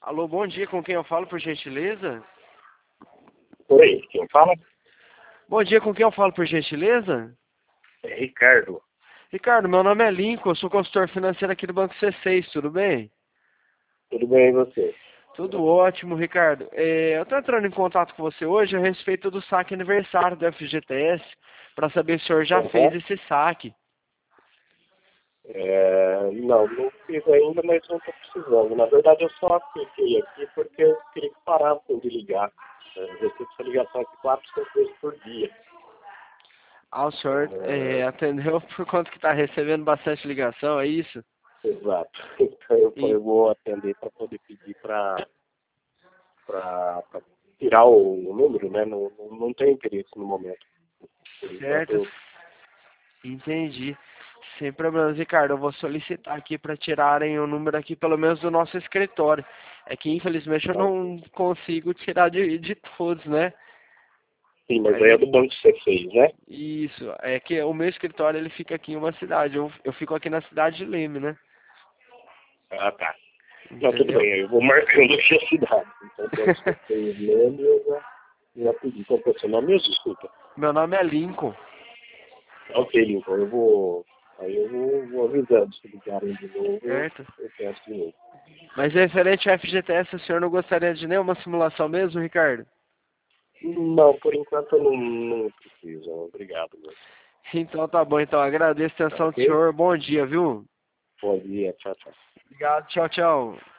Alô, bom dia, com quem eu falo, por gentileza? Oi, quem fala? Bom dia, com quem eu falo, por gentileza? É Ricardo. Ricardo, meu nome é Lincoln, eu sou consultor financeiro aqui do Banco C6, tudo bem? Tudo bem e você? Tudo ótimo, Ricardo. Eu estou entrando em contato com você hoje a respeito do saque aniversário do FGTS, para saber se o senhor já fez Uhum. esse saque. Não fiz ainda, mas não estou precisando. Na verdade, eu só cliquei aqui porque eu queria que parassem de ligar. Eu recebo essa ligação aqui 4, 5 vezes por dia. Ah, o senhor É, atendeu por conta que está recebendo bastante ligação, é isso? exato. Então eu E- vou atender para poder pedir para tirar o número, né? Não tenho interesse no momento. Por enquanto, Certo, entendi. Sem problemas, Ricardo. Eu vou solicitar aqui para tirarem o número aqui, pelo menos do nosso escritório. É que infelizmente eu tá. não consigo tirar de todos, né? Sim, mas Mas aí é é do Banco C6, né? isso. É que o meu escritório ele fica aqui em uma cidade. Eu fico aqui na cidade de Leme, né? Ah, tá. Não, tudo Entendeu? bem, eu vou marcando aqui a cidade. Então, quando você tem o nome, eu já pedi. Qual que é o seu nome mesmo? Desculpa. Meu nome é Lincoln. Ok, Lincoln, aí eu vou avisando, se ligarem de novo, Certo? eu peço de novo. Mas referente ao FGTS, o senhor não gostaria de nenhuma simulação mesmo, Ricardo? Não, por enquanto eu não preciso, obrigado. Então tá bom, então agradeço a Tá atenção do ok? senhor. Bom dia, viu? Bom dia, tchau, tchau. Obrigado, tchau, tchau.